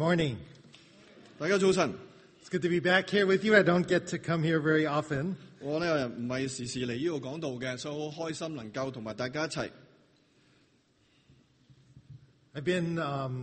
morning. 大家早晨。 It's good to be back here with you. I don't get to come here very often. 我呢唔係時時嚟呢度講道嘅，所以好開心能夠同埋大家一齊。 I've been,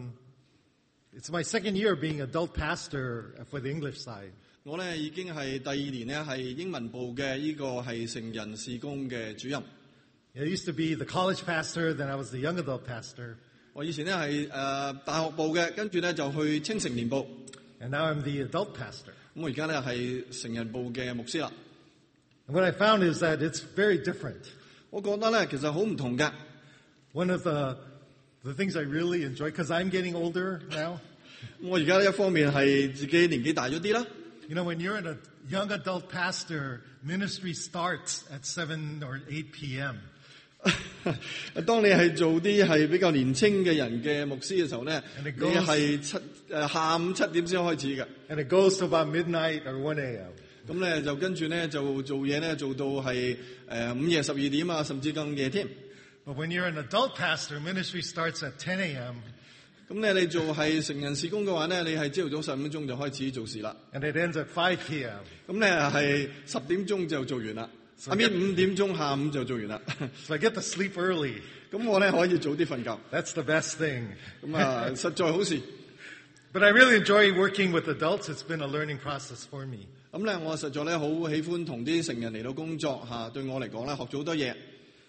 it's my second year being adult pastor for the English side. 我呢已經係第2年呢係英文部嘅呢個係成人事工嘅主任。 I used to be the college pastor, then I was the young adult pastor. 我以前呢係大學部嘅，跟住呢就去青成年部。 And now I'm the adult pastor. 咁我而家呢係成人部嘅牧師啦。 And what I found is that it's very different. 我覺得呢其實好唔同嘅。 One of the things I really enjoy, because I'm getting older now. 我而家呢一方面係自己年紀大咗啲啦。 You know, when you're a young adult pastor, ministry starts at 7 or 8 p.m. 當你係做啲係比較年青嘅人嘅牧師嘅時候呢，你係下午7點先開始嘅。 And it goes to about midnight or 1 a.m. 咁咧就跟住咧就做嘢咧做到係午夜12點啊，甚至更夜添。 But when you're an adult pastor, ministry starts at 10 a.m. 咁咧你做係成人事工嘅話咧，你係朝頭早15分鐘就開始做事啦。 And it ends at 5 p.m. 咁咧係10點鐘就做完啦。5點鐘下午就做完啦。 So I get to sleep early. 咁我咧可以早啲瞓覺。 That's the best thing. 咁啊，實在好事。 But I really enjoy working with adults. It's been a learning process for me. 咁咧，我實在咧好喜歡同啲成人嚟到工作嚇，對我嚟講咧學咗好多嘢。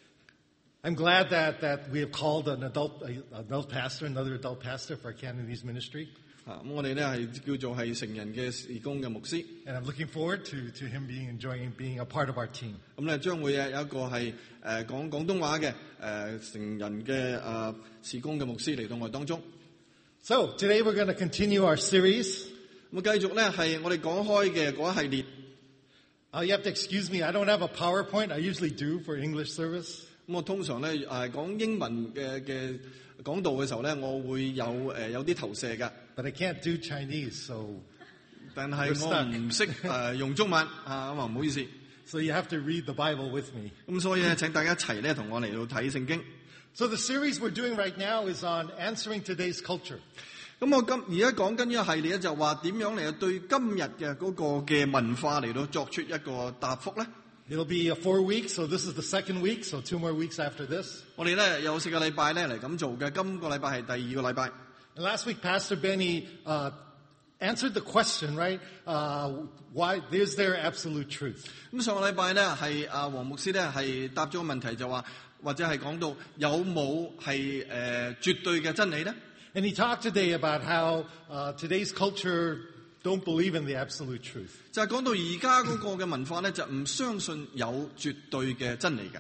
I'm glad that we have called an adult pastor, another adult pastor for our Cantonese ministry. 咁我哋咧係叫做係成人嘅事工嘅牧師。 And I'm looking forward to him enjoying being a part of our team. 咁咧將會有一個係講廣東話嘅成人嘅事工嘅牧師嚟到我哋當中。 So today we're going to continue our series. 咁繼續咧係我哋講開嘅嗰一系列。 You have to excuse me. I don't have a PowerPoint. I usually do for English service. 咁我通常咧講英文嘅講道嘅時候咧，我會有啲投射嘅。 But I can't do Chinese, so 但係我唔識用中文咁啊唔好意思。 So you have to read the Bible with me. 咁所以咧請大家一齊咧同我嚟到睇聖經。 So the series we're doing right now is on answering today's culture. 咁我而家講緊呢個系列咧，就話點樣嚟對今日嘅嗰個嘅文化嚟到作出一個答覆咧。 It'll be 4 weeks, so this is the second week, so 2 more weeks after this. 我哋咧有4個禮拜咧嚟咁做嘅，今個禮拜係第2個禮拜。 And last week, Pastor Benny answered the question, right? Why is there absolute truth? 咁上個禮拜咧係黃牧師咧係答咗個問題，就話或者係講到有冇係絕對嘅真理咧？ And he talked today about how today's culture don't believe in the absolute truth. 就係講到而家嗰個嘅文化咧，就唔相信有絕對嘅真理嘅。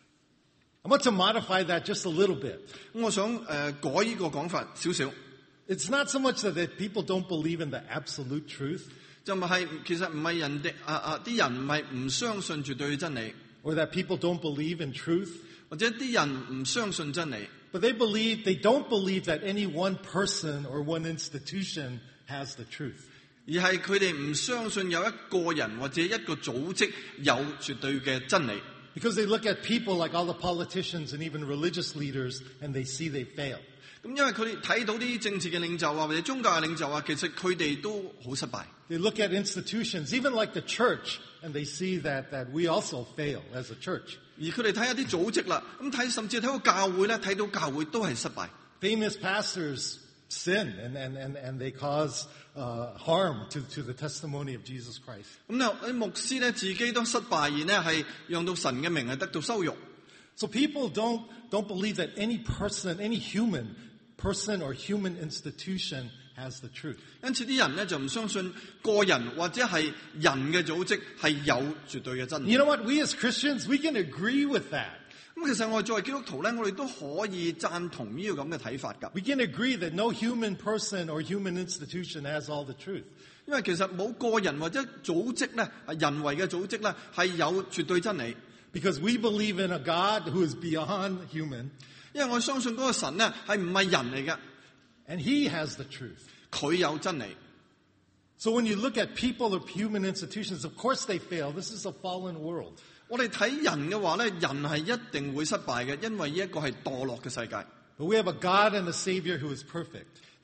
I want to modify that just a little bit. 咁我想改呢個講法少少。 It's not so much that people don't believe in the absolute truth, 就唔係其實唔係人哋啲人唔係唔相信絕對嘅真理， or that people don't believe in truth, 或者啲人唔相信真理。 but they don't believe that any one person or one institution has the truth. 而係佢哋唔相信有一個人或者一個組織有絕對嘅真理。 Because they look at people like all the politicians and even religious leaders and they see they fail. 咁因為佢哋睇到啲政治嘅領袖或者宗教嘅領袖其實佢哋都好失敗。 They look at institutions, even like the church, and they see that we also fail as a church. 而佢哋睇下啲組織啦，咁甚至睇到教會咧，睇到教會都係失敗。 Famous pastors sin and they cause harm to the testimony of Jesus Christ. 咁咧，牧師咧自己都失敗，而呢係讓到神嘅名係得到羞辱。 So people don't believe that any person, any human person or human institution has the truth. 因此啲人咧就唔相信個人或者係人嘅組織係有絕對嘅真理。 You know what? We as Christians, we can agree with that. 咁其實我哋作為基督徒咧，我哋都可以贊同呢個咁嘅睇法㗎。 We can agree that no human person or human institution has all the truth. 因為其實冇個人或者組織咧，人為嘅組織咧係有絕對真理。 Because we believe in a God who is beyond human. 因為我相信嗰個神咧係唔係人嚟嘅， And he has the truth. 佢有真理。 So when you look at people or human institutions, of course they fail. This is a fallen world. 我哋睇人嘅話咧，人係一定會失敗嘅，因為呢一個係墮落嘅世界。 But we have a God and a Savior who is perfect.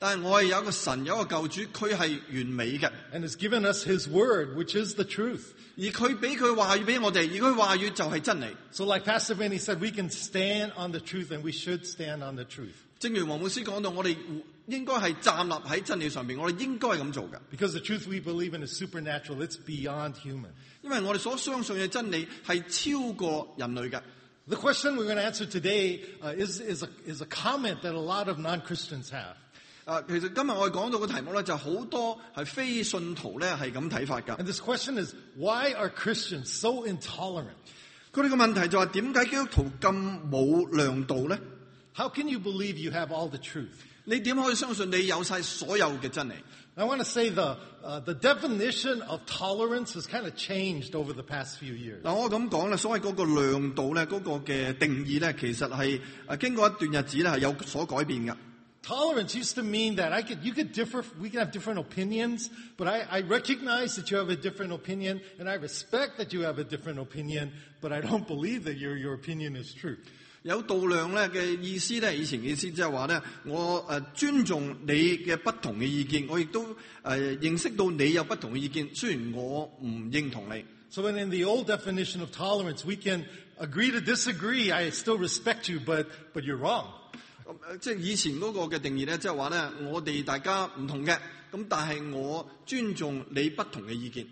但係我係有一個神，有一個救主，佢係完美嘅。 And has given us His word, which is the truth. 而佢俾佢話語俾我哋，而佢話語就係真理。 So like Pastor Vinny said, we can stand on the truth, and we should stand on the truth. 正如黃牧師講到，我哋應該係站立喺真理上面，我哋應該係咁做嘅。 Because the truth we believe in is supernatural. It's beyond human. 因為我哋所相信嘅真理係超過人類嘅。 The question we're going to answer today is a comment that a lot of non-Christians have. 其實今日我哋講到嘅題目咧，就好多係非信徒咧係咁睇法㗎。 And this question is, why are Christians so intolerant? 佢哋嘅問題就係點解基督徒咁冇亮度咧？ How can you believe you have all the truth? 你點可以相信你有晒所有嘅真理？ I want to say the definition of tolerance has kind of changed over the past few years. 嗱，我咁講咧，所謂嗰個亮度咧，嗰個嘅定義咧，其實係經過一段日子咧係有所改變㗎。 Tolerance used to mean that we could have different opinions, but I recognize that you have a different opinion, and I respect that you have a different opinion, but I don't believe that your opinion is true. 有度量咧嘅意思咧，以前嘅意思即係話咧，我尊重你嘅不同嘅意見，我亦都認識到你有不同嘅意見，雖然我唔認同你。 So when in the old definition of tolerance, we can agree to disagree. I still respect you, but you're wrong. 即係以前嗰個嘅定義咧，即係話咧，我哋大家唔同嘅，咁但係我尊重你不同嘅意見。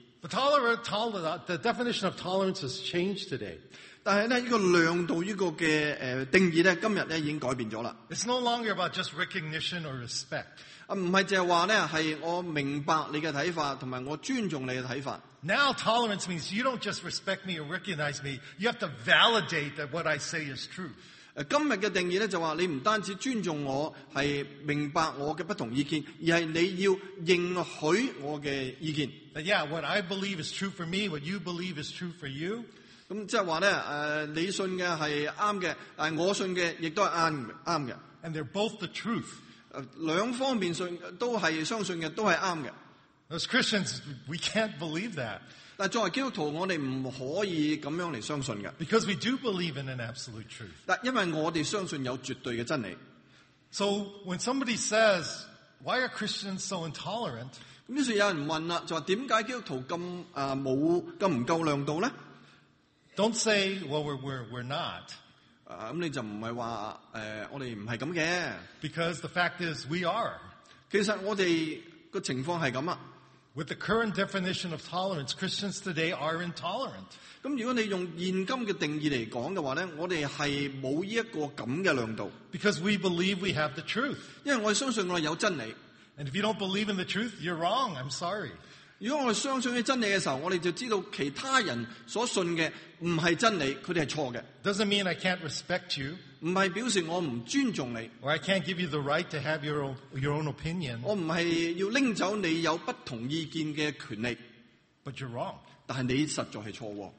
The definition of tolerance has changed today. 但係咧，呢個亮度呢個嘅定義咧，今日咧已經改變咗啦。 It's no longer about just recognition or respect. 唔係淨係話咧，係我明白你嘅睇法，同埋我尊重你嘅睇法。 Now tolerance means you don't just respect me or recognize me. You have to validate that what I say is true. 今日嘅定義咧就話，你唔單止尊重我，係明白我嘅不同意見，而係你要認許我嘅意見。 Yeah, what I believe is true for me, what you believe is true for you. 咁即係話咧，你信嘅係啱嘅，我信嘅亦都係啱嘅。 And they're both the truth. 兩方面都係相信嘅，都係啱嘅。 As Christians, we can't believe that. 但作為基督徒，我哋唔可以咁樣嚟相信嘅。 Because we do believe in an absolute truth. 但因為我哋相信有絕對嘅真理。 So when somebody says, "Why are Christians so intolerant?" 咁於是有人問啦，就話點解基督徒咁唔夠亮度咧？ Don't say, "Well, we're not." 咁你就唔係話我哋唔係咁嘅。 Because the fact is, we are. 其實我哋個情況係咁啊。 With the current definition of tolerance, Christians today are intolerant. 咁如果你用現今嘅定義嚟講嘅話咧，我哋係冇呢一個咁嘅亮度。 Because we believe we have the truth. 因為我哋相信我哋有真理。 And if you don't believe in the truth, you're wrong. I'm sorry. 如果我哋相信嘅真理嘅時候，我哋就知道其他人所信嘅唔係真理，佢哋係錯嘅。 Doesn't mean I can't respect you. 唔係表示我唔尊重你。 Or I can't give you the right to have your own opinion. 我唔係要拎走你有不同意見嘅權利。 But you're wrong. 但係你實在係錯喎。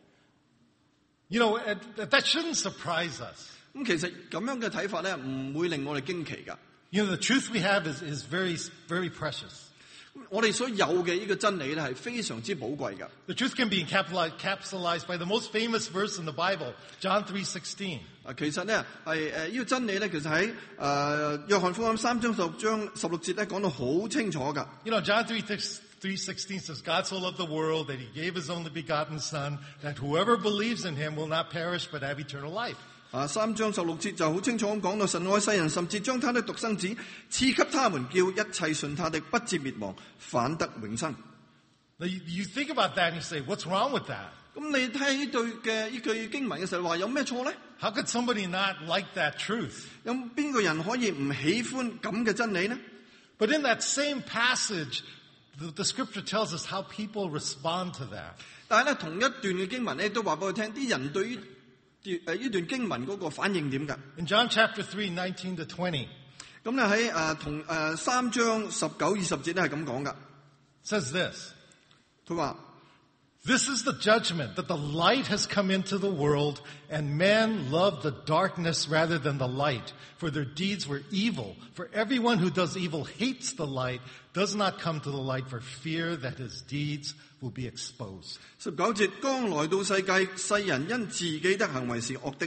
You know, that shouldn't surprise us. 咁其實咁樣嘅睇法咧，唔會令我哋驚奇㗎。 You know, the truth we have is very, very precious. 我哋所有嘅呢個真理咧，係非常之寶貴㗎。 The truth can be encapsulated by the most famous verse in the Bible, John 3:16. 其實咧係呢個真理咧，其實喺約翰福音3章16節咧講到好清楚㗎。 You know, John 3:16 says, "God so loved the world that He gave His only begotten Son, that whoever believes in Him will not perish but have eternal life." 3章16節就好清楚咁講到，神愛世人，甚至將他的獨生子賜給他們，叫一切信他的不至滅亡，反得永生。 Now, you think about that and you say, what's wrong with that? 咁你睇呢句經文嘅時候，話有咩錯咧？ How could somebody not like that truth? 有邊個人可以唔喜歡咁嘅真理呢？ But in that same passage, the scripture tells us how people respond to that. 但係咧，同一段嘅經文咧，都話俾佢聽，啲人對於呢段經文嗰個反應點㗎？ In John chapter 3:19 to 20, 咁咧喺同3章19、20節咧係咁講㗎。 says this. 佢話 This is the judgment, that the light has come into the world, and men loved the darkness rather than the light, for their deeds were evil. For everyone who does evil hates the light, does not come to the light for fear that his deeds will be exposed. 19節，光來到世界，世人因自己的行為是惡的，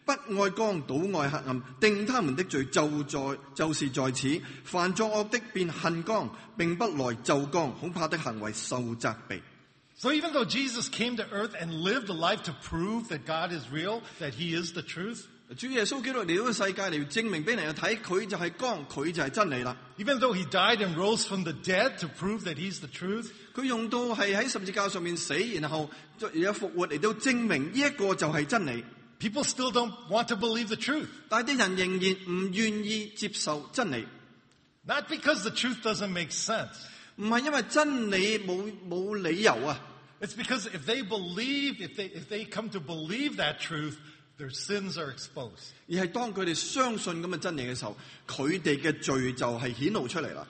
不愛光，倒愛黑暗，定他們的罪就是在此。凡作惡的便恨光，並不來就光，恐怕的行為受責備。 So even though Jesus came to earth and lived a life to prove that God is real, that he is the truth, 主耶穌基督嚟到個世界嚟證明俾人睇，佢就係光，佢就係真理啦。 even though he died and rose from the dead to prove that he's the truth, 佢用到係喺十字架上面死，然後有復活嚟到證明呢一個就係真理。 people still don't want to believe the truth. 但係啲人仍然唔願意接受真理， Not because the truth doesn't make sense. 唔係因為真理冇理由啊。 It's because if they believe, if they come to believe that truth, their sins are exposed. 而係當佢哋相信咁嘅真理嘅時候，佢哋嘅罪就係顯露出嚟啦。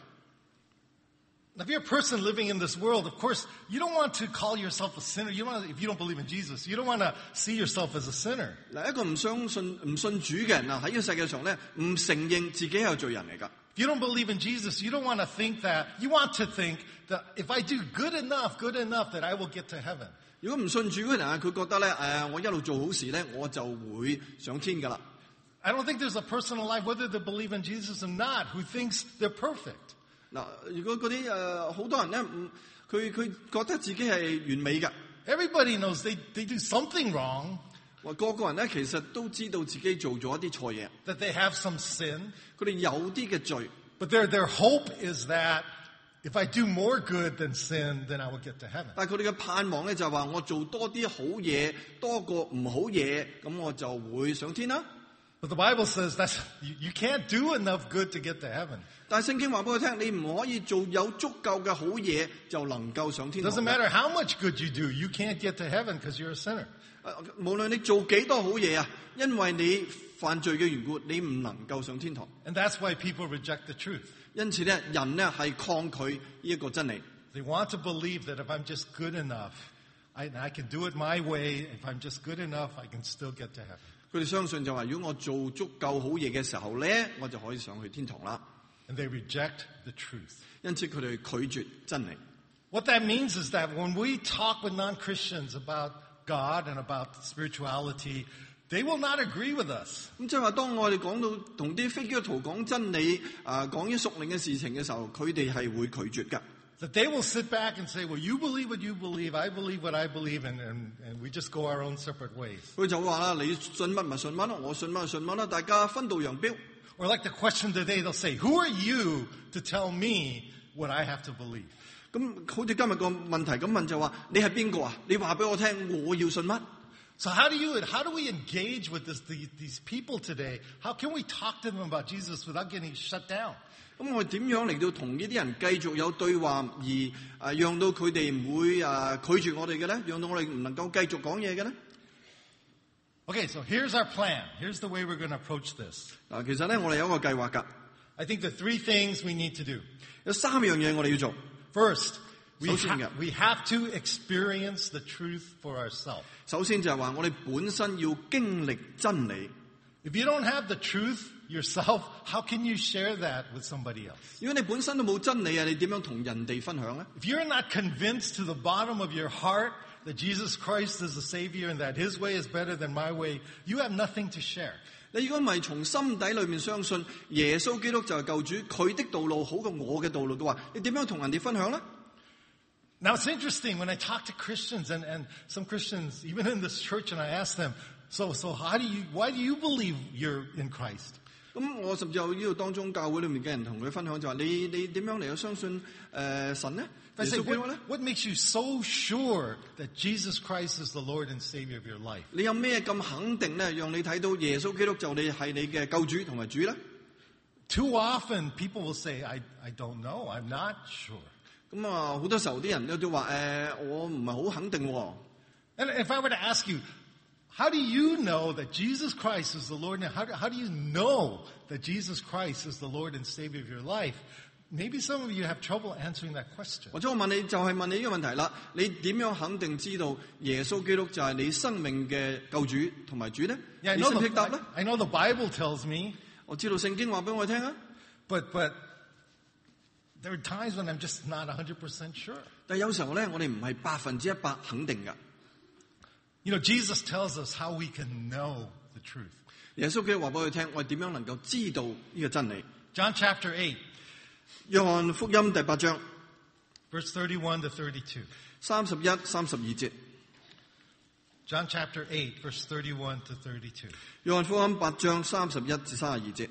Now, if you're a person living in this world, of course, you don't want to call yourself a sinner. If you don't believe in Jesus, you don't want to see yourself as a sinner. 嗱，一個唔信主嘅人啊，喺呢個世界上咧，唔承認自己係罪人嚟噶。 If you don't believe in Jesus, you don't want to think that. You want to think that if I do good enough, that I will get to heaven. 如果唔信主嘅人啊，佢覺得咧，我一路做好事咧，我就會上天噶啦。 I don't think there's a person alive, whether they believe in Jesus or not, who thinks they're perfect. 嗱，如果嗰啲好多人咧，佢覺得自己係完美嘅。 Everybody knows they do something wrong, 個個人咧其實都知道自己做咗一啲錯嘢， that they have some sin, 佢哋有啲嘅罪， but their hope is that if I do more good than sin, then I will get to heaven. 但係佢哋嘅盼望咧就係話我做多啲好嘢，多過唔好嘢，咁我就會上天啦。 But the Bible says that you can't do enough good to get to heaven. 但係聖經話俾我聽，你唔可以做有足夠嘅好嘢就能夠上天堂。 Doesn't matter how much good you do, you can't get to heaven because you're a sinner. 無論你做幾多好嘢啊，因為你犯罪嘅緣故，你唔能夠上天堂。 And that's why people reject the truth. 因此咧，人咧係抗拒呢一個真理。 They want to believe that if I'm just good enough, I can do it my way. If I'm just good enough, I can still get to heaven. 佢哋相信就話，如果我做足夠好嘢嘅時候咧，我就可以上去天堂啦。 And they reject the truth. 因此佢哋拒絕真理。 What that means is that when we talk with non-Christians about God and about spirituality, they will not agree with us. 咁即係話，當我哋講到同啲非基督徒講真理講啲屬靈嘅事情嘅時候，佢哋係會拒絕㗎。 That they will sit back and say, well, you believe what you believe, I believe what I believe, and we just go our own separate ways. 佢就話啦，你信乜咪信乜咯，我信乜就信乜啦，大家分道揚鑣。 Or like the question today, they'll say, who are you to tell me what I have to believe? 咁好似今日個問題咁問就話，你係邊個啊？你話俾我聽，我要信乜？ So how do we engage with these people today? How can we talk to them about Jesus without getting shut down? 咁我哋點樣嚟到同呢啲人繼續有對話，而讓到佢哋唔會拒絕我哋嘅咧？讓到我哋唔能夠繼續講嘢嘅咧？ Okay, so here's our plan. Here's the way we're going to approach this. 嗱，其實咧我哋有一個計劃㗎， I think the three things we need to do. 有三樣嘢我哋要做。 First, we 首先嘅。 have to experience the truth for ourselves. 首先就係話，我哋本身要經歷真理。 If you don't have the truth yourself, how can you share that with somebody else? 如果你本身都冇真理啊，你點樣同人哋分享咧？ If you're not convinced to the bottom of your heart that Jesus Christ is the Savior and that His way is better than my way, you have nothing to share. 你如果唔係從心底裏面相信耶穌基督就係救主，佢的道路好過我嘅道路嘅話，你點樣同人哋分享咧？ Now it's interesting when I talk to Christians and some Christians, even in this church, and I ask them, so why do you believe you're in Christ? 咁我甚至有呢度當中教會裏面嘅人同佢分享就話：你點樣嚟到相信神呢？ I 耶 say, 穌基督咧？ what makes you so sure that Jesus Christ is the Lord and Savior of your life? 你有咩咁肯定咧，讓你睇到耶穌基督就係你嘅救主同埋主咧？ Too often people will say, I don't know, I'm not sure. 咁好多時候啲人都話我唔係好肯定喎。 And if I were to ask you, how do you know that Jesus Christ is the Lord? How do you know that Jesus Christ is the Lord and Savior of your life? Maybe some of you have trouble answering that question. 或者我問你，就係問你呢個問題啦，你點樣肯定知道耶穌基督就係你生命嘅救主同埋主咧？ Yeah, 你識唔識答咧？ I know the Bible tells me, 我知道聖經話俾我聽啊， but there are times when I'm just not 100% sure. 但係有時候咧，我哋唔係100%肯定噶。 You know, Jesus tells us how we can know the truth. 耶穌基督話俾佢聽，我哋點樣能夠知道呢個真理？ John chapter 8, 約翰福音第8章 verse 31 to 32. 31、32節。 John chapter 8, verse 31 to 32. 約翰福音8章31至32節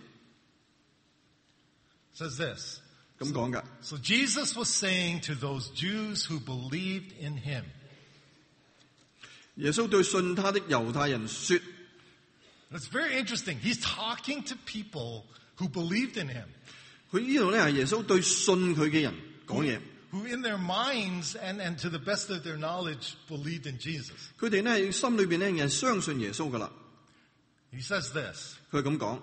Says this. 咁講㗎。 So Jesus was saying to those Jews who believed in him. 耶穌對信他的猶太人說， It's very interesting. He's talking to people who believed in him, 佢呢度咧係耶穌對信佢嘅人講嘢。 who in their minds and to the best of their knowledge believed in Jesus. 佢哋咧心裏邊咧係相信耶穌噶啦。 He says this, 佢係咁講。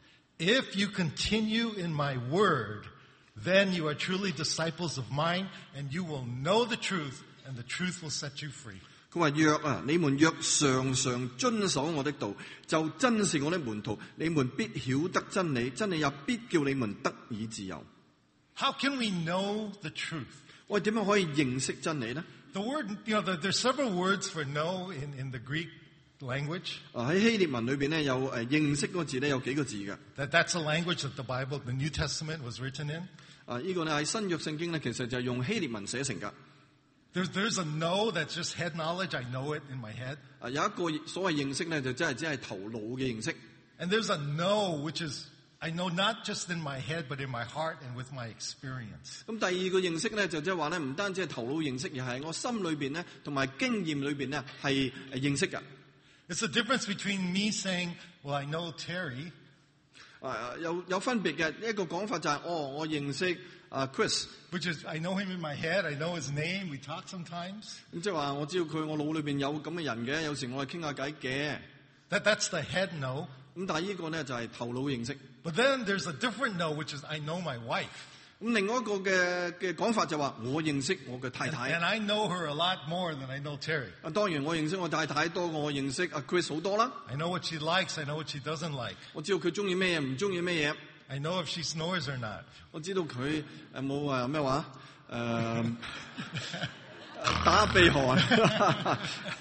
If you continue in my word, then you are truly disciples of mine, and you will know the truth, and the truth will set you free. 佢話若你們若常常遵守我的道，就真是我的門徒，你們必曉得真理，真理也必叫你們得以自由。 How can we know the truth? 我哋點樣可以認識真理呢？ The word, there's several words for know in the Greek language. 喺希臘文裏邊咧有認識嗰個字咧有幾個字嘅。 That's a language that the Bible, the New Testament, was written in. 呢個咧喺新約聖經咧其實就係用希臘文寫成㗎。 There's a know that's just head knowledge. I know it in my head. 有一個所謂認識咧就真係只係頭腦嘅認識。 And there's a know which is I know not just in my head, but in my heart and with my experience. 咁第二個認識咧就即係話咧唔單止係頭腦認識，而係我心裏邊咧同埋經驗裏邊咧係認識嘅。 It's the difference between me saying, well, I know Terry. 有分別嘅一個講法就係、我認識Chris， which is I know him in my head, I know his name, we talk sometimes. 咁即係話我知道佢我腦裏邊有咁嘅人嘅，有時我係傾下偈嘅。 That's the head know. 咁但係呢個咧就係頭腦認識。 But then there's a different know, which is I know my wife. 咁另外一個嘅講法就話我認識我嘅太太。 And I know her a lot more than I know Terry. 當然我認識我太太多過我認識Chris 好多啦。 I know what she likes, I know what she doesn't like. 我知道佢中意咩嘢，唔中意咩嘢。 I know if she snores or not. 我知道佢冇咩話打鼻鼾。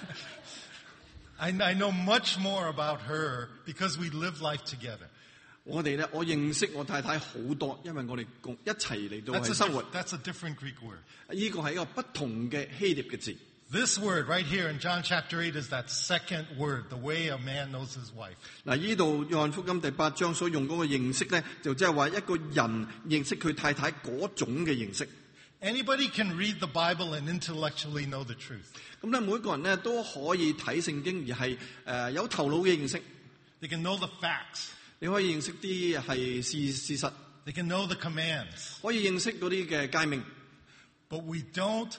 I know much more about her because we live life together. 我認識我太太好多，因為我哋共一齊嚟到去生活。 That's a different Greek word. 呢個係一個不同嘅希臘嘅字。 This word right here in John chapter 8 is that second word, the way a man knows his wife. 嗱，呢度約翰福音第8章所用嗰個認識咧，就即係話一個人認識佢太太嗰種嘅認識。 Anybody can read the Bible and intellectually know the truth. 咁咧，每一個人咧都可以睇聖經，而係有頭腦嘅認識。 They can know the facts. 你可以認識啲係事實， They can know the commands. 可以認識嗰啲嘅誡命。 But we don't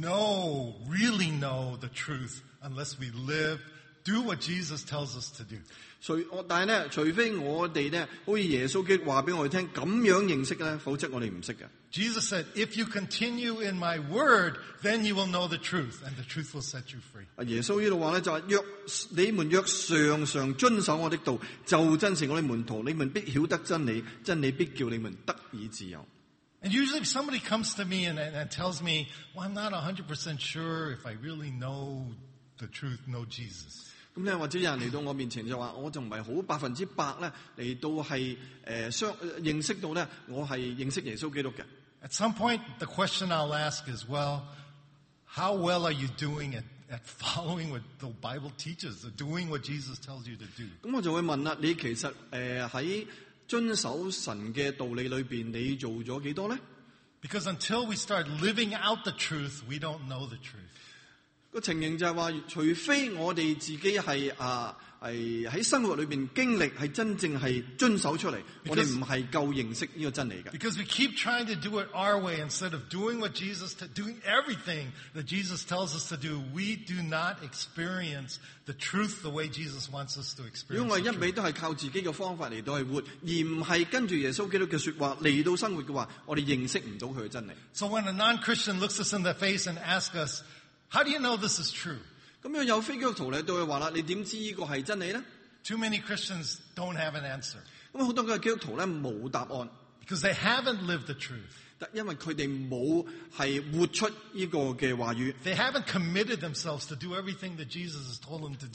really know the truth unless we do what Jesus tells us to do. 但係咧，除非我哋咧，好似耶穌基督話俾我哋聽，咁樣認識咧，否則我哋唔識嘅。 Jesus said, if you continue in my word, then you will know the truth, and the truth will set you free. 耶穌呢度話咧就係你們若常常遵守我的道，就真是我的門徒，你們必曉得真理，真理必叫你們得以自由。 And usually if somebody comes to me and tells me, well, I'm not 100% sure if I really know the truth, know Jesus. 咁咧，或者有人嚟到我面前就話，我就唔係好100%咧嚟到係認識到咧，我係認識耶穌基督嘅。 At some point, the question I'll ask is, well, how well are you doing at following what the Bible teaches, doing what Jesus tells you to do? 咁我就會問啦，你其實喺遵守神嘅道理裏邊，你做咗幾多咧？ Because until we start living out the truth, we don't know the truth. 個情形就係話，除非我哋自己係喺生活裏邊經歷係真正係遵守出嚟，我哋唔係夠認識呢個真理嘅。 Because we keep trying to do it our way instead of doing doing everything that Jesus tells us to do, we do not experience the truth the way Jesus wants us to experience. 如果我哋一味都係靠自己嘅方法嚟到去活，而唔係跟住耶穌基督嘅說話嚟到生活嘅話，我哋認識唔到佢嘅真理。 So when a non-Christian looks us in the face and asks us, how do you know this is true? 咁樣有非基督徒嚟到去話啦，你點知呢個係真理咧？ Too many Christians don't have an answer. 咁好多嘅基督徒咧冇答案， Because they haven't lived the truth. 因為佢哋冇係活出呢個嘅話語， They haven't committed themselves to do everything that Jesus has told them to do.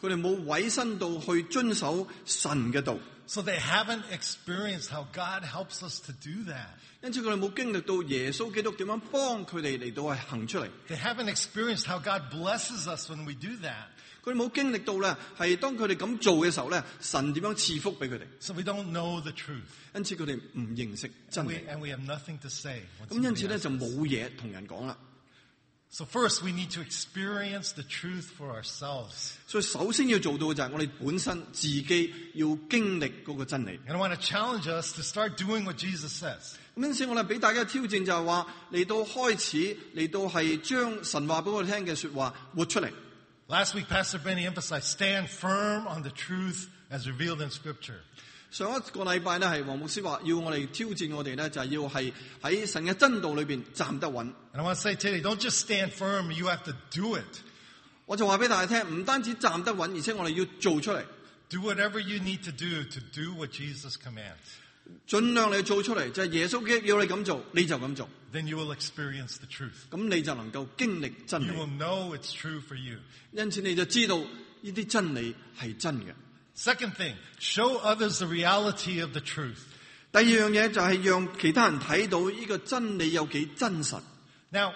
佢哋冇委身到去遵守神嘅道， So they haven't experienced how God helps us to do that. 因此佢哋冇經歷到耶穌基督點樣幫佢哋嚟到去行出嚟。 They haven't experienced how God blesses us when we do that. 佢哋冇經歷到咧，係當佢哋咁做嘅時候咧，神點樣賜福俾佢哋。 So we don't know the truth. 因此佢哋唔認識真理， And we have nothing to say. 咁因此咧就冇嘢同人講啦。 So first we need to experience the truth for ourselves. 所以首先要做到嘅就係我哋本身自己要經歷嗰個真理。 And I want to challenge us to start doing what Jesus says. 咁因此我哋俾大家挑戰就係話嚟到開始嚟到係將神話俾我哋聽嘅說話活出嚟。 Last week, Pastor Benny emphasized, stand firm on the truth as revealed in Scripture. 上一個禮拜咧係黃牧師話要我哋挑戰我哋咧就係要係喺神嘅真道裏邊站得穩。 And I want to say today, don't just stand firm, you have to do it. 我就話俾大家聽，唔單止站得穩，而且我哋要做出嚟， Do whatever you need to do what Jesus commands. 盡量你做出嚟，就係耶穌基督要你咁做，你就咁做， Then you will experience the truth. 咁你就能夠經歷真 You 理。 will know it's true for you. 因此你就知道呢啲真理係真嘅。 Second thing, show others the reality of the truth. 第二樣嘢就係讓其他人睇到呢個真理有幾真實。 Now,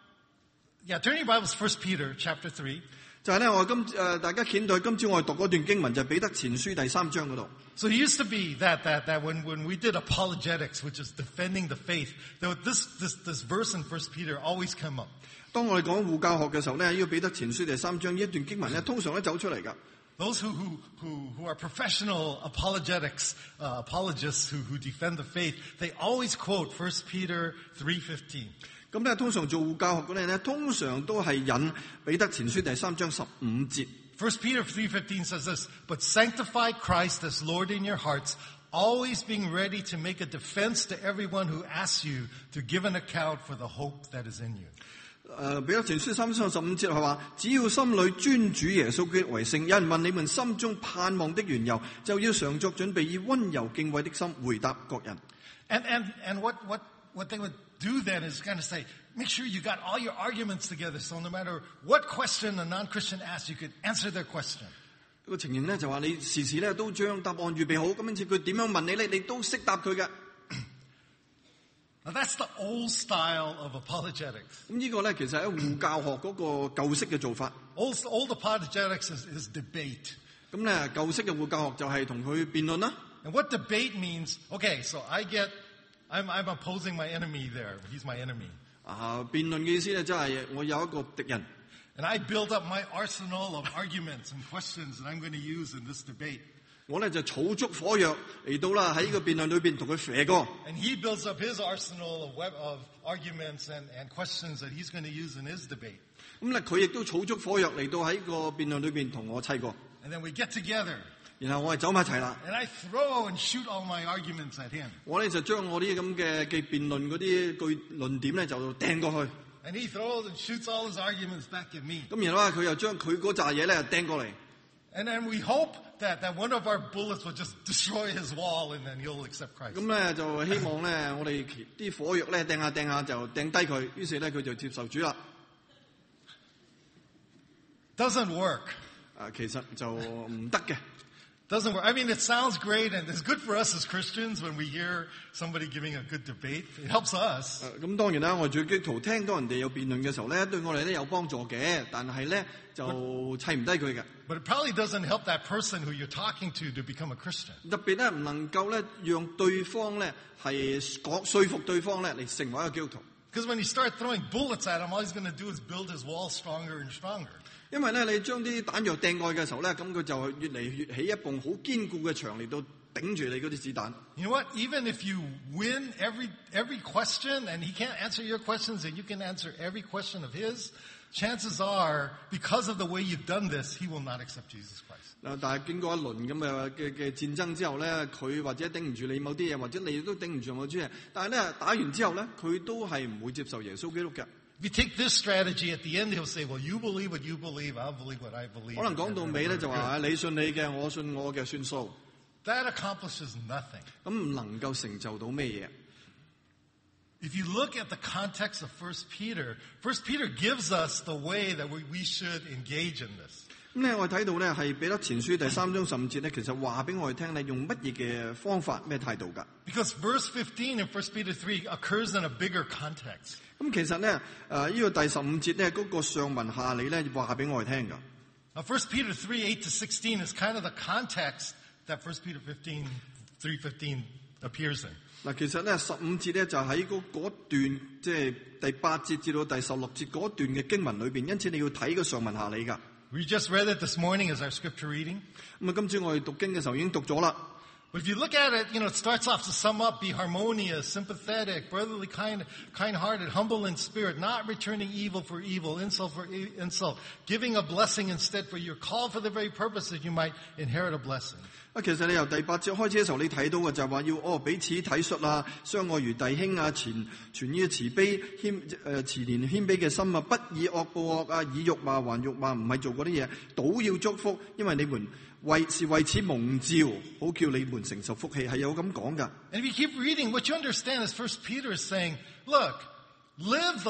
turn your Bibles, 1 Peter chapter 3. 就係咧，我大家見到今朝我哋讀嗰段經文就係彼得前書第3章嗰度。 So it used to be that when we did apologetics, which is defending the faith, this verse in 1 Peter always come up. 當我哋講護教學嘅時候咧，呢個彼得前書第3章呢一段經文咧，通常都走出嚟噶。 Those who are professional apologetics, apologists who defend the faith, they always quote 1 Peter 3:15. 咁咧，通常做護教學嗰啲咧，通常都係引彼得前書第3章15節。 1 Peter 3:15 says this, but sanctify Christ as Lord in your hearts, always being ready to make a defense to everyone who asks you to give an account for the hope that is in you. 彼得前書3章15節係話，只要心裏尊主耶穌基督為聖，有人問你們心中盼望的緣由，就要常作準備，以溫柔敬畏的心回答各人。 And what they would do then is kind of say, make sure you got all your arguments together, so no matter what question a non-Christian asks, you could answer their question. 個情形咧就話你時時咧都將答案預備好，咁因此佢點樣問你咧，你都識答佢嘅。 Now that's the old style of apologetics. 咁呢個咧其實喺護教學嗰個舊式嘅做法。 Old apologetics is debate. 咁咧舊式嘅護教學就係同佢辯論啦。 And what debate means, okay, so I'm opposing my enemy there. He's my enemy. 辯論嘅意思咧，即係我有一個敵人。 And I build up my arsenal of arguments and questions that I'm going to use in this debate. 我咧就儲足火藥嚟到啦，喺呢個辯論裏邊同佢射過。 And he builds up his arsenal of arguments and questions that he's going to use in his debate. 咁咧佢亦都儲足火藥嚟到喺個辯論裏邊同我砌過。 And then we get together. 然後我哋走埋一齊啦。 And I throw and shoot all my arguments at him. 我咧就將我啲咁嘅辯論嗰啲句論點咧就掟過去。 And he throws and shoots all his arguments back at me. 咁然後佢又將佢嗰扎嘢咧掟過嚟。 And then we hope that one of our bullets will just destroy his wall and then he'll accept Christ. 咁咧就希望咧我哋啲火藥咧掟下就掟低佢，於是咧佢就接受主啦。 Doesn't work. 其實就唔得嘅。 Doesn't work. I mean, it sounds great and it's good for us as Christians when we hear somebody giving a good debate. It helps us. 咁當然啦，我做基督徒聽到人哋有辯論嘅時候咧，對我哋咧有幫助嘅，但係咧就砌唔低佢嘅。 But it probably doesn't help that person who you're talking to become a Christian. 特別咧唔能夠咧讓對方咧係說服對方咧嚟成為一個基督徒。 Because when you start throwing bullets at him, all he's going to do is build his wall stronger and stronger. 因為咧你將啲彈藥掟過去嘅時候咧，咁佢就越嚟越起一埲好堅固嘅牆嚟到頂住你嗰啲子彈。 You know what? Even if you win every question and he can't answer your questions and you can answer every question of his, chances are, because of the way you've done this, he will not accept Jesus Christ. 但係經過一輪咁嘅戰爭之後咧，佢或者頂唔住你某啲嘢，或者你都頂唔住某啲嘢，但係咧打完之後咧，佢都係唔會接受耶穌基督嘅。 If you take this strategy, at the end he'll say, well, you believe what you believe, I'll believe what I believe. 可能講到尾咧就話你信你嘅，我信我嘅，算數。 That accomplishes nothing. 咁唔能夠成就到咩嘢？ If you look at the context of 1 Peter gives us the way that we should engage in this. 咁咧，我哋睇到咧係彼得前書第3章15節咧，其實話俾我哋聽咧，用乜嘢嘅方法、咩態度㗎？ Because verse 15 in 1 Peter 3 occurs in a bigger context. 咁其實咧，呢個第15節咧，嗰個上文下理咧，話俾我哋聽㗎。 Now, 1 Peter 3:8-16 is kind of the context that 1 Peter 3:15 appears in. 嗱，其實咧15節咧就喺嗰段即係第8節至到第16節嗰段嘅經文裏邊，因此你要睇個上文下理㗎。 We just read it this morning as our scripture reading. 咁啊，今朝我哋讀經嘅時候已經讀咗啦。 But if you look at it, it starts off to sum up, be harmonious, sympathetic, brotherly, kind-hearted, humble in spirit, not returning evil for evil, insult for insult, giving a blessing instead, for you're called for the very purpose that you might inherit a blessing. 其實你由第8節開始嘅時候，你睇到嘅就係話要彼此體恤啊，相愛如弟兄啊，存於慈悲慈憐謙卑嘅心啊，不以惡報惡啊，以辱罵還辱罵，唔係做嗰啲嘢，倒要祝福，因為你們為此蒙召，好叫你們承受福氣，係有咁講㗎。 And if you keep reading, what you understand is 1 Peter is saying, look, live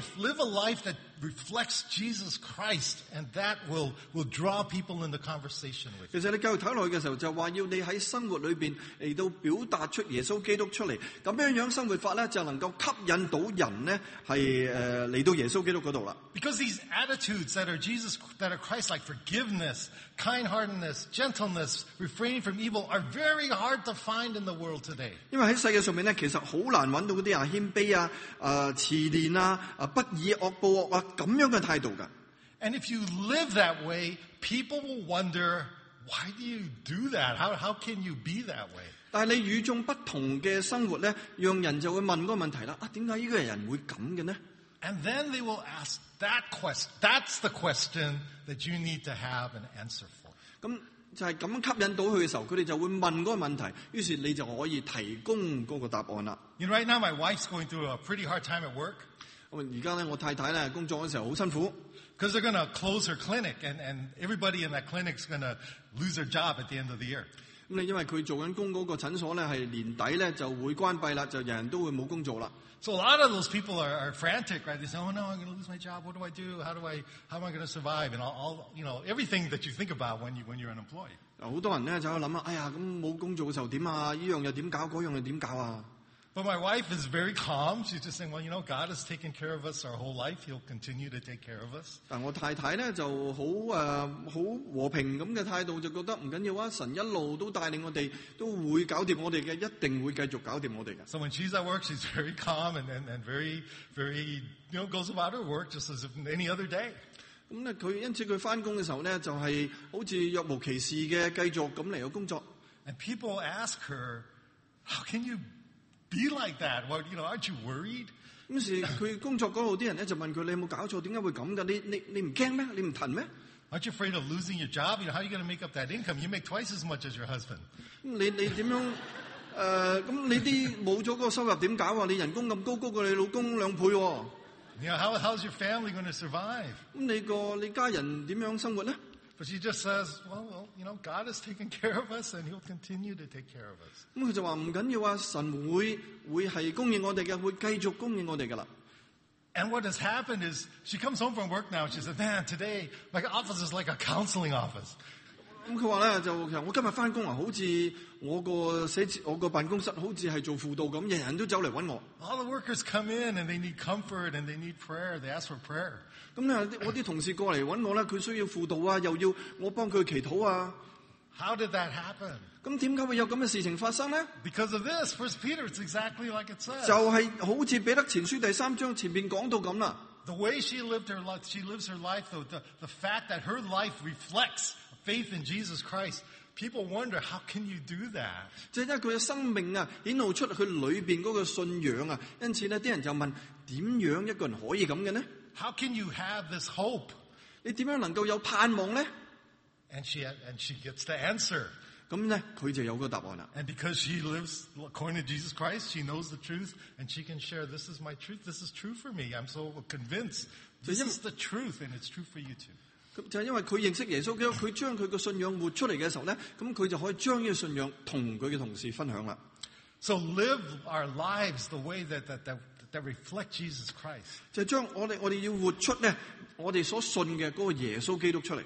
a life that reflects Jesus Christ, and that will draw people into conversation with you. 其實你繼續睇落去嘅時候，就話要你喺生活裏邊嚟到表達出耶穌基督出嚟，咁樣生活法咧，就能夠吸引到人呢係嚟到耶穌基督嗰度啦。 Because these attitudes that are Christ-like, forgiveness, kind-heartedness, gentleness, refraining from evil, are very hard to find in the world today. 因為喺世界上面咧，其實好難揾到嗰啲謙卑啊、慈憐啊、不以惡報惡啊咁樣嘅態度㗎。 And if you live that way, people will wonder, why do you do that? How can you be that way? 但係你與眾不同嘅生活咧，讓人就會問嗰個問題啦：點解呢個人會咁嘅呢？ And then they will ask that question. That's the question that you need to have an answer for. 咁就係咁吸引到佢嘅時候，佢哋就會問嗰個問題，於是你就可以提供嗰個答案啦。 Right now my wife's going through a pretty hard time at work. 而家咧，我太太咧工作嘅時候好辛苦。 Because they're going to close her clinic, and everybody in that clinic is going to lose their job at the end of the year. 咁你因為佢做緊工嗰個診所咧，係年底咧就會關閉啦，就人人都會冇工作啦。 So a lot of those people are frantic, right? They say, "Oh no, I'm going to lose my job. What do I do? How am I going to survive?" And all everything that you think about when you're unemployed. 好多人咧就喺度諗啊，哎呀，咁冇工作嘅時候點啊？呢樣又點搞，嗰樣又點搞啊？ But my wife is very calm. She's just saying, well, God has taken care of us our whole life. He'll continue to take care of us. 但我太太咧就好和平咁嘅態度，就覺得唔緊要啊，神一路都帶領我哋，都會搞掂我哋嘅，一定會繼續搞掂我哋嘅。 So when she's at work, she's very calm and very, very, goes about her work just as if any other day. 咁咧因此佢翻工嘅時候咧，就係好似若無其事嘅繼續咁嚟到工作。 And people ask her, how can you be like that? Well, aren't you worried? 咁時佢工作嗰度啲人咧就問佢：你有冇搞錯？點解會咁㗎？你唔驚咩？你唔騰咩？ Aren't you afraid of losing your job? How are you going to make up that income? You make twice as much as your husband. 你點樣？咁你啲冇咗嗰個收入點搞啊？你人工咁高過你老公2倍喎。 How's your family going to survive? 咁你家人點樣生活咧？ But she just says, well, God has taken care of us and He'll continue to take care of us. 咁佢就話唔緊要啊，神會係供應我哋嘅，會繼續供應我哋㗎啦。 And what has happened is she comes home from work now and she says, man, today my office is like a counseling office. 咁佢話咧就其實我今日翻工啊，好似我個辦公室好似係做輔導咁，人人都走嚟揾我。 All the workers come in and they need comfort and they need prayer. They ask for prayer. 咁咧我啲同事過嚟揾我咧，佢需要輔導啊，又要我幫佢祈禱啊。 How did that happen? 咁點解會有咁嘅事情發生咧？ Because of this, 1 Peter, it's exactly like it says. 就係好似彼得前書第3章前面講到咁啦。 The way she lives her life, though, the fact that her life reflects faith in Jesus Christ, people wonder, how can you do that? 即係因為佢嘅生命啊，顯露出佢裏邊嗰個信仰啊，因此咧，啲人就問：點樣一個人可以咁嘅呢？ How can you have this hope? 你點樣能夠有盼望咧？ And she gets the answer. 咁咧，佢就有個答案啦。 And because she lives according to Jesus Christ, she knows the truth, and she can share, this is my truth, this is true for me. I'm so convinced this is the truth, and it's true for you too. 咁就係因為佢認識耶穌基督，佢將佢個信仰活出嚟嘅時候咧，咁佢就可以將呢個信仰同佢嘅同事分享啦。 So live our lives the way that reflect Jesus Christ. 就將我哋要活出咧，我哋所信嘅嗰個耶穌基督出嚟。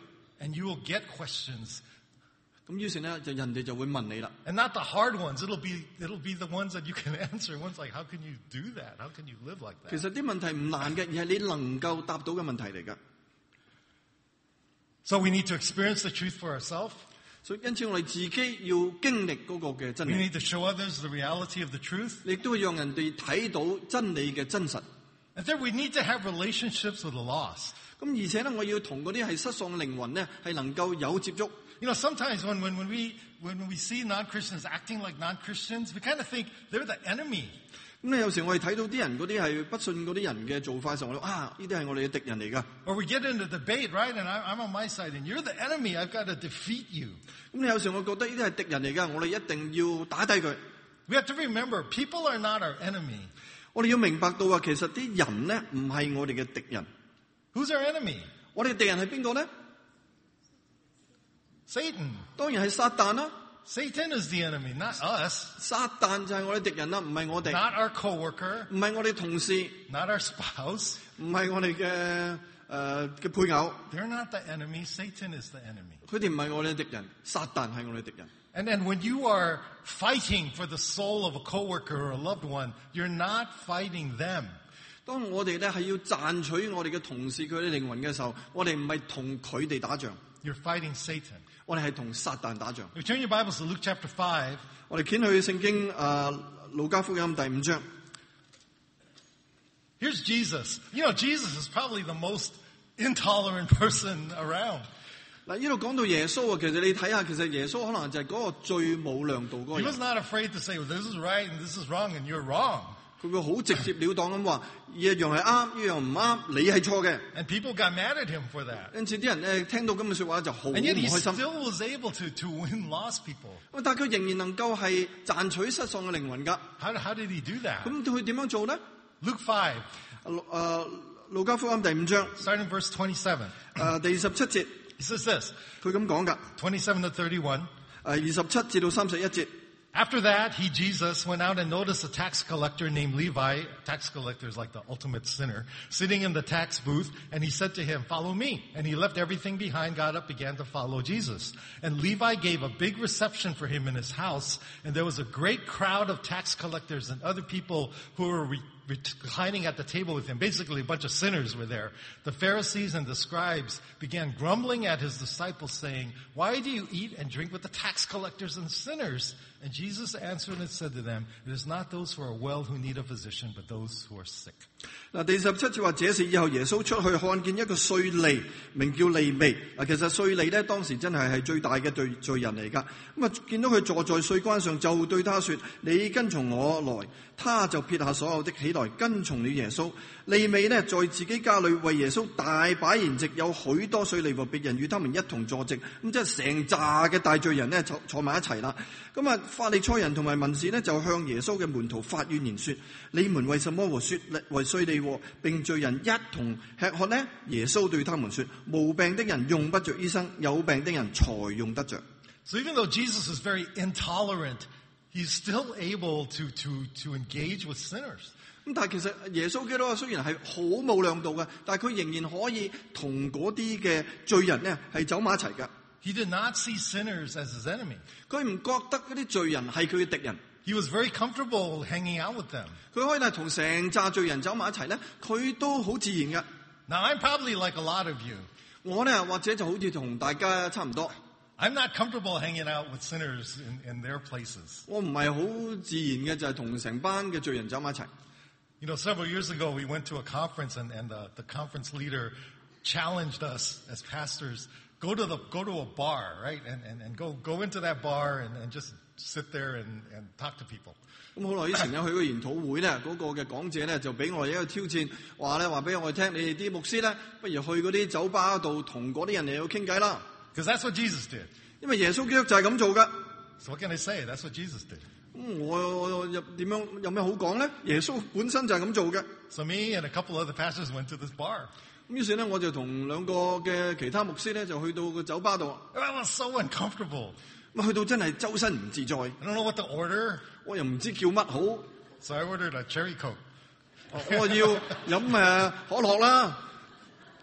And you will get questions. 咁於是咧就人哋就會問你啦。 And not the hard ones. It'll be the ones that you can answer. One's like, how can you do that? How can you live like that? 其實啲問題唔難嘅，而係你能夠答到嘅問題嚟㗎。 So we need to experience the truth for ourselves. 所以因此我哋自己要經歷嗰個嘅真 We 理， need to show others the reality of the truth. 亦都會讓人哋睇到真理嘅真實。 And then we need to have relationships with the lost. 咁而且咧，我要同嗰啲係失喪靈魂咧，係能夠有接觸。 You know, sometimes when we see non-Christians acting like non-Christians, we kind of think they're the enemy. 咁咧有時我哋睇到啲人嗰啲係不信嗰啲人嘅做法嘅時候，我哋呢啲係我哋嘅敵人嚟㗎。 Or we get into debate, right? And I'm on my side, and you're the enemy. I've got to defeat you. 咁你有時我覺得呢啲係敵人嚟㗎，我哋一定要打低佢。 We have to remember, people are not our enemy. 我哋要明白到其實啲人咧唔係我哋嘅敵人。 Who's our enemy? 我哋嘅敵人係邊個咧？ Satan. 當然係撒旦啦。 Satan is the enemy, not us. 撒旦就係我哋敵人啦，唔係我哋。 Not our coworker. 唔係我哋同事， Not our spouse. 唔係我哋嘅配偶。 They're not the enemy. Satan is the enemy. 佢哋唔係我哋嘅敵人，撒旦係我哋嘅敵人。 And then when you are fighting for the soul of a coworker or a loved one, you're not fighting them. 當我哋咧係要賺取我哋嘅同事佢哋靈魂嘅時候，我哋唔係同佢哋打仗， You're fighting Satan. 我哋係同撒旦打仗。 We turn your Bibles to Luke chapter 5. 我哋掀去聖經路加福音第5章。 Here's Jesus. You know, Jesus is probably the most intolerant person around. 嗱，呢度講到耶穌其實你睇下，其實耶穌可能就係嗰個最冇亮度嗰個 He was 人。 not afraid to say, well, this is right and this is wrong and you're wrong. 佢會好直接了當咁話，一樣係啱，一樣唔啱，你係錯嘅。 And people got mad at him for that. 因此啲人咧聽到咁嘅說話就好唔 And yet he 開心。 still was able to win lost people. 但係佢仍然能夠係賺取失喪嘅靈魂㗎。 How did he do that? 咁佢點樣做咧？ Luke 5, 路加福音第5章 starting verse 27. 第27節， He says this, 佢咁講㗎。 27 to 31. 27至到31節。 After that, he, Jesus, went out and noticed a tax collector named Levi, tax collector is like the ultimate sinner, sitting in the tax booth, and he said to him, follow me. And he left everything behind, got up, began to follow Jesus. And Levi gave a big reception for him in his house, and there was a great crowd of tax collectors and other people who were reclining at the table with him. Basically, a bunch of sinners were there. The Pharisees and the scribes began grumbling at his disciples, saying, why do you eat and drink with the tax collectors and sinners? And Jesus answered and said to them, it is not those who are well who need a physician, but those who are sick. 嗱，第17節話，這事以後耶穌出去看見一個稅吏，名叫利未。嗱，其實稅吏咧當時真係最大嘅罪人嚟㗎。咁啊，見到佢坐在稅關上，就對他說：你跟從我來。他就撇下所有的，起來跟從了耶穌。利未呢，在自己家裏為耶穌大擺筵席，有許多稅吏和別人與他們一同坐席。咁即係成紮嘅大罪人呢坐埋一齊啦。咁啊，法利賽人同埋文士呢，就向耶穌嘅門徒發怨言說：你們為什麼和稅吏並罪人一同吃喝呢？耶穌對他們說：無病的人用不着醫生，有病的人才用得着。 So even though Jesus is very intolerant, he's still able to engage with sinners. 咁但係其實耶穌基督雖然係好冇亮度嘅，但係佢仍然可以同嗰啲嘅罪人呢係走埋一齊㗎。 He did not see sinners as his enemy. 佢唔覺得嗰啲罪人係佢嘅敵人。 He was very comfortable hanging out with them. 佢可以係同成紮罪人走埋一齊咧，佢都好自然㗎。 Now, I'm probably like a lot of you. 我呢或者就好似同大家差唔多。 I'm not comfortable hanging out with sinners in their places. 我唔係好自然嘅，就係同成班嘅罪人走埋一齊。 You know, several years ago, we went to a conference, and the conference leader challenged us as pastors, go to a bar, right? And go into that bar and just sit there and talk to people. 咁好耐以前咧去個研討會咧，嗰個嘅講者咧就俾我哋一個挑戰，話俾我哋聽，你哋啲牧師咧，不如去嗰啲酒吧度同嗰啲人嚟到傾偈啦。 Because that's what Jesus did. 因為耶穌基督就係咁做噶。 So what can I say? That's what Jesus did. 我點樣有咩好講咧？耶穌本身就係咁做嘅。 So me and a couple other pastors went to this bar. 咁於是咧，我就同兩個嘅其他牧師咧，就去到個酒吧度。 I was so uncomfortable. 咁去到真係周身唔自在。 I don't know what to order. 我又唔知叫乜好。 So I ordered a cherry Coke. 我要飲可樂啦。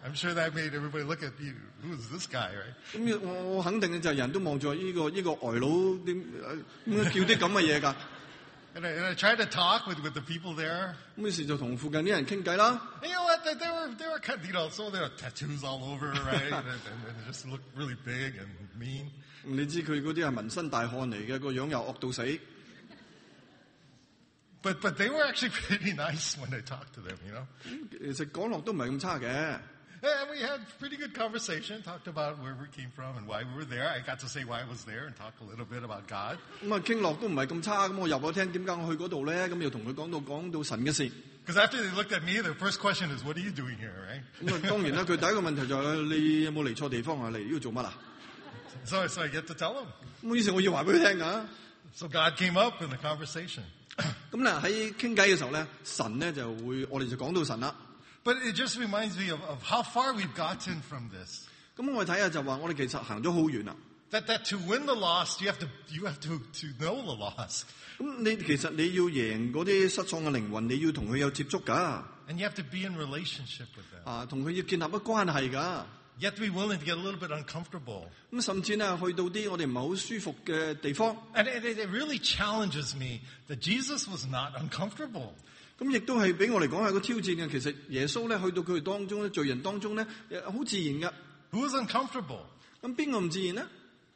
I'm sure that made everybody look at you. Who is this guy, right? 咁我肯定就係人都望住呢個呆佬點叫啲咁嘅嘢㗎。 And I tried to talk with the people there. 咁於是就同附近啲人傾偈啦。 And you know what? They were kind of, you know, so there were tattoos all over, right? and they just looked really big and mean. 你知佢嗰啲係紋身大漢嚟嘅，個樣又惡到死。 But they were actually pretty nice when I talked to them, you know. 其實講落都唔係咁差嘅。 And we had pretty good conversation, talked about where we came from and why we were there. I got to say why I was there and talk a little bit about God. 咁傾落都唔係咁差，咁我入咗聽點解我去嗰度咧？咁又同佢講到神嘅事。 Because after they looked at me, their first question is, "What are you doing here?" Right? 咁當然啦，佢第一個問題就係你有冇嚟錯地方啊？嚟呢度做乜啊？ So I get to tell them. 咁於是我要話俾佢聽㗎。 So God came up in the conversation. 咁嗱喺傾偈嘅時候咧，神咧就會我哋就講到神啦。 But it just reminds me of how far we've gotten from this. 咁我哋睇下就話我哋其實行咗好遠啦。 That to win the lost, you have to know the lost. 咁其實你要贏嗰啲失喪嘅靈魂，你要同佢有接觸㗎。 And you have to be in relationship with them. 同佢要建立一關係㗎。 You have to be willing to get a little bit uncomfortable. 咁甚至咧去到啲我哋唔係好舒服嘅地方。 And it really challenges me that Jesus was not uncomfortable. 咁亦都係俾我嚟講係個挑戰嘅。其實耶穌咧去到佢哋當中咧，罪人當中咧，好自然㗎。 Who was uncomfortable? 咁邊個唔自然呢？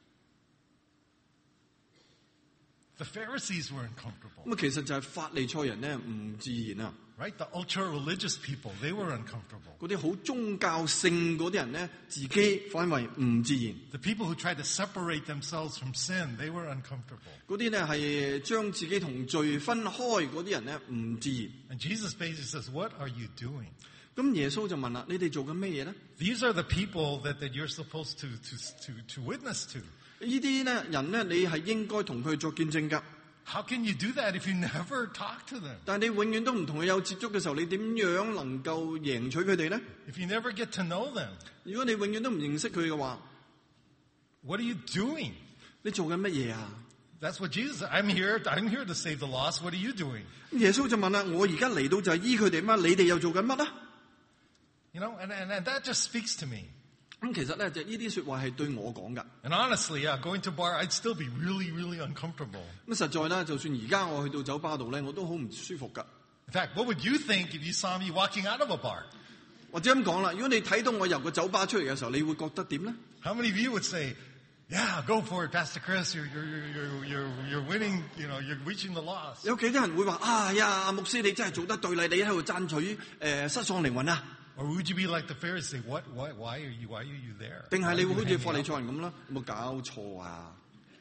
The Pharisees were uncomfortable. 咁其實就係法利賽人咧唔自然啊。 Right? The ultra-religious people, they were uncomfortable. 嗰啲好宗教性嗰啲人咧，自己反為唔自然。 The people who tried to separate themselves from sin, they were uncomfortable. 嗰啲咧係將自己同罪分開嗰啲人咧唔自然。 And Jesus basically says, "What are you doing?" 咁耶穌就問啦：你哋做緊咩嘢咧？ These are the people that you're supposed to witness to. 呢啲咧人咧，你係應該同佢作見證㗎。 How can you do that if you never talk to them? 但係你永遠都唔同佢有接觸嘅時候，你點樣能夠贏取佢哋咧？ If you never get to know them, 如果你永遠都唔認識佢嘅話， what are you doing? 你做緊乜嘢啊？ That's what Jesus said. I'm here to save the lost. What are you doing? 耶穌就問啦：我而家嚟到就係醫佢哋乜？你哋又做緊乜啊？ You know, and that just speaks to me. 咁其實咧就呢啲說話係對我講㗎。 And honestly, going to bar, I'd still be really, really uncomfortable. 咁實在啦，就算而家我去到酒吧度咧，我都好唔舒服㗎。 In fact, what would you think if you saw me walking out of a bar? 或者咁講啦，如果你睇到我由個酒吧出嚟嘅時候，你會覺得點咧？ How many of you would say, "Yeah, go for it, Pastor Chris. You're winning. You know, you're reaching the lost." 有幾多人會話呀，牧師你真係做得對啦，你喺度讚取失喪靈魂啊？ Or would you be like the Pharisees? Why are you there? 定係你會好似法利賽人咁啦？有冇搞錯啊？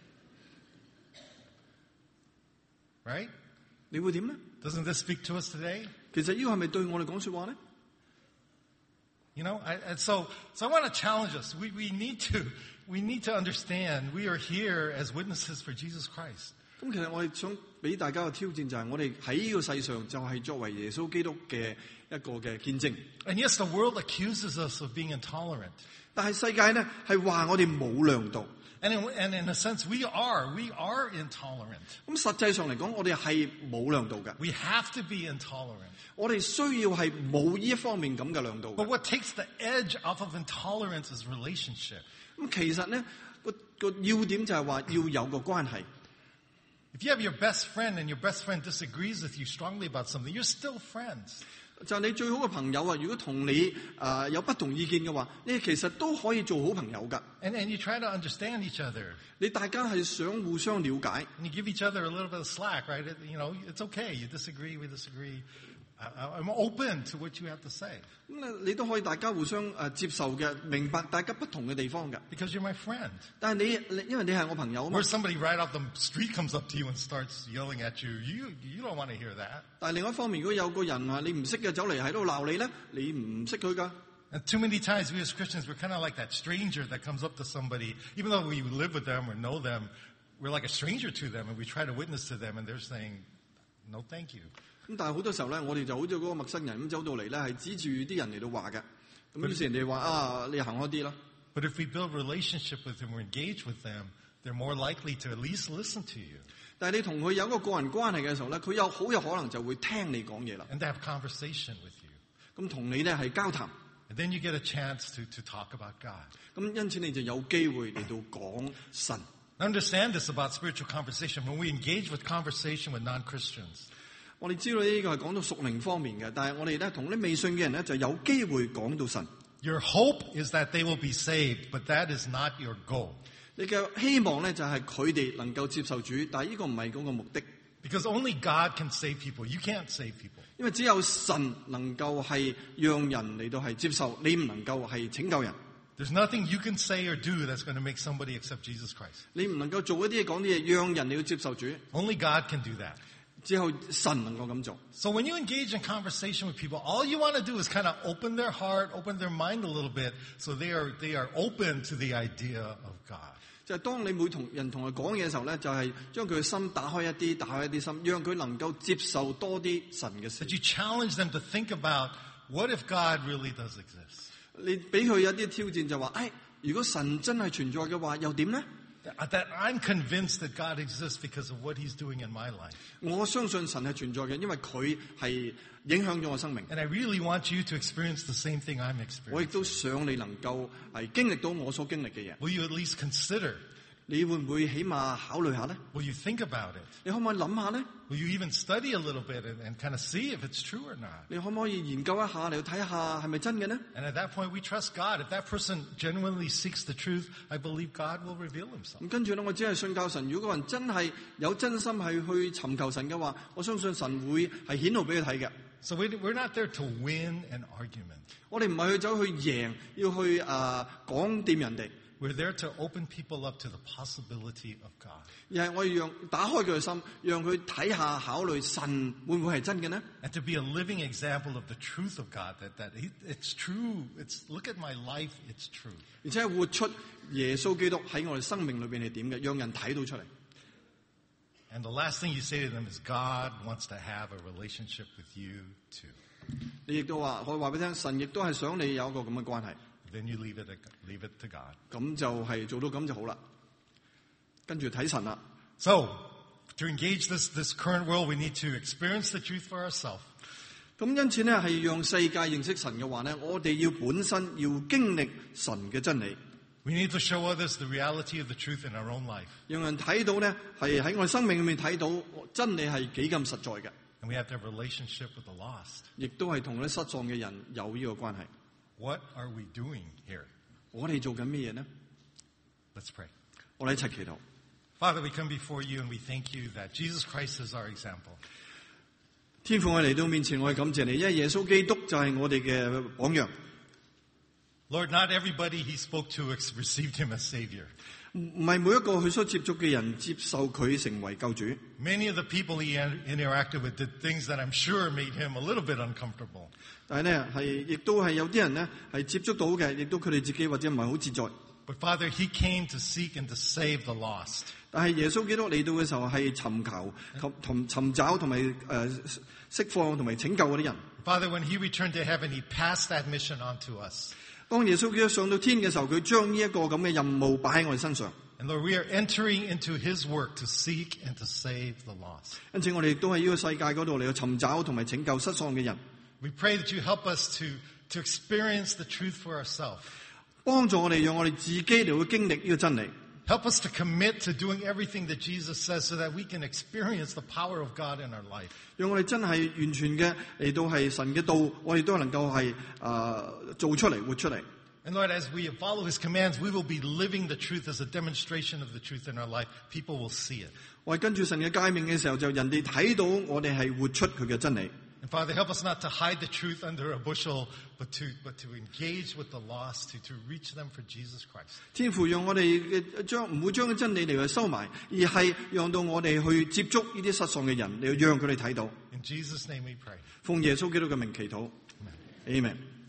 Right? 你會點咧？ Doesn't this speak to us today? 其實呢個係咪對我哋講說話咧？ You know, so I want to challenge us. We need to understand we are here as witnesses for Jesus Christ. 咁其實我哋想俾大家嘅挑戰就係我哋喺呢個世上就係作為耶穌基督嘅一個嘅見證。 And yes, the world accuses us of being intolerant. 但係世界咧係話我哋冇量度。 And in a sense, we are intolerant. 咁實際上嚟講，我哋係冇量度嘅。 We have to be intolerant. 我哋需要係冇呢一方面咁嘅量度。 But what takes the edge off of intolerance is relationship. 咁其實咧個要點就係話要有個關係。 If you have your best friend and your best friend disagrees with you strongly about something, you're still friends. 就係你最好嘅朋友啊！如果同你有不同意見嘅話，你其實都可以做好朋友噶。 And you try to understand each other. 你大家係想互相了解。 And you give each other a little bit of slack, right? You know, it's okay. You disagree, we disagree. I'm open to what you have to say. 咁你都可以大家互相接受嘅，明白大家不同嘅地方嘅。 Because you're my friend. 但係你因為你係我朋友啊嘛。 Or somebody right off the street comes up to you and starts yelling at you. You don't want to hear that. 但係另外一方面，如果有個人你唔識嘅走嚟喺度鬧你咧，你唔識佢噶。 And too many times we as Christians, we're kind of like that stranger that comes up to somebody, even though we live with them or know them, we're like a stranger to them and we try to witness to them and they're saying, "No, thank you." 咁但係好多時候咧，我哋就好似嗰個陌生人咁走到嚟咧，係指住啲人嚟到話嘅。咁於是人哋話你行開啲啦。 But if we build relationship with them or engage with them, they're more likely to at least listen to you. 但係你同佢有一個個人關係嘅時候咧，佢好有可能就會聽你講嘢啦。 And to have conversation with you. 咁同你咧係交談。 And then you get a chance to talk about God. 咁因此你就有機會嚟到講神。 Understand this about spiritual conversation. When we engage with conversation with non-Christians, 我哋知道呢個係講到屬靈方面嘅，但係我哋咧同啲未信嘅人咧就有機會講到神。 your hope is that they will be saved, but that is not your goal. 你嘅希望咧就係佢哋能夠接受主，但係呢個唔係嗰個目的。 Because only God can save people. You can't save people. 因為只有神能夠係讓人嚟到係接受，你唔能夠係拯救人。 There's nothing you can say or do that's going to make somebody accept Jesus Christ. 你唔能夠做一啲嘢講啲嘢，讓人你要接受主。 Only God can do that. 只有神能夠咁做。 So when you engage in conversation with people, all you want to do is kind of open their heart, open their mind a little bit, so they are open to the idea of God. 就係當你每同人同佢講嘢嘅時候咧，就係將佢嘅心打開一啲心，讓佢能夠接受多啲神嘅事。 That you challenge them to think about, what if God really does exist? 你俾佢有啲挑戰就話，如果神真係存在嘅話，又點咧？ That I'm convinced that God exists because of what He's doing in my life. 我相信神係存在嘅，因為佢係影響咗我生命。 And I really want you to experience the same thing I'm 我亦 experiencing. 都想你能夠係經歷到我所經歷嘅嘢。 Will you at least consider? 你會唔會起碼考慮下咧？ Will you think about it? 你可唔可以諗下咧？ Will you even study a little bit and kind of see if it's true or not? 你可唔可以研究一下嚟睇下係咪真嘅呢？ And at that point, we trust God. If that person genuinely seeks the truth, I believe God will reveal Himself. 咁跟住咧，我只係信教神。如果個人真係有真心係去尋求神嘅話，我相信神會係顯露俾佢睇嘅。 So we're not there to win an argument. 我哋唔係去走去贏，要去講掂人哋， We're there to open people up to the possibility of God. 而係我要打開佢嘅心，讓佢睇下考慮神會唔會係真嘅呢？ And to be a living example of the truth of God, that it's true. Look at my life, it's true. 而且係活出耶穌基督喺我哋生命裏邊係點嘅，讓人睇到出嚟。 And the last thing you say to them is, God wants to have a relationship with you too. 你亦都話，可以話俾你聽，神亦都係想你有一個咁嘅關係。 Then you leave it to God. 咁就係做到咁就好啦。跟住睇神啦。 So, to engage this current world, we need to experience the truth for ourselves. 咁因此咧，係讓世界認識神嘅話咧，我哋要本身要經歷神嘅真理， We need to show others the reality of the truth in our own life. 讓人睇到咧係喺我哋生命裏面睇到真理係幾咁實在嘅， And we have to have a relationship with the lost. 亦都係同嗰啲失喪嘅人有呢個關係。 What are we doing here? 我哋做緊咩嘢呢？ Let's pray. 我哋一齊祈禱。 Father, we come before you and we thank you that Jesus Christ is our example. 天父，我嚟到面前，我係感謝你，因為耶穌基督就係我哋嘅榜樣。 Lord, not everybody he spoke to received him as Savior. 唔係每一個佢所接觸嘅人接受佢成為救主。 Many of the people he interacted with did things that I'm sure made him a little bit uncomfortable. 但係咧亦都係有啲人咧係接觸到嘅，亦都佢哋自己或者唔係好自在。 But Father, he came to seek and to save the lost. 但係耶穌基督嚟到嘅時候係尋找同埋釋放同埋拯救嗰啲人。 Father, when he returned to heaven, he passed that mission on to us. 當耶穌基督上到天嘅時候，佢將呢一個咁嘅任務擺喺我哋身上。 And Lord, we are entering into his work to seek and to save the lost. 因此我哋亦都喺呢個世界嗰度嚟去尋找同埋拯救失喪嘅人。 We pray that you help us to experience the truth for ourselves. 幫助我哋，讓我哋自己嚟去經歷呢個真理。 Help us to commit to doing everything that Jesus says so that we can experience the power of God in our life. 讓我哋真係完全嘅嚟到係神嘅道，我哋都能夠係做出嚟、活出嚟。 And Lord, as we follow his commands, we will be living the truth as a demonstration of the truth in our life. People will see it. 我哋跟住神嘅誡命嘅時候，就人哋睇到我哋係活出佢嘅真理。 And Father, help us not to hide the truth under a bushel, but to engage with the lost, to reach them for Jesus Christ. 天父讓我哋唔會將真理嚟去收埋，而係讓到我哋去接觸呢啲失喪嘅人，嚟讓佢哋睇到。 In Jesus' name we pray. 奉耶穌基督嘅名祈禱。Amen。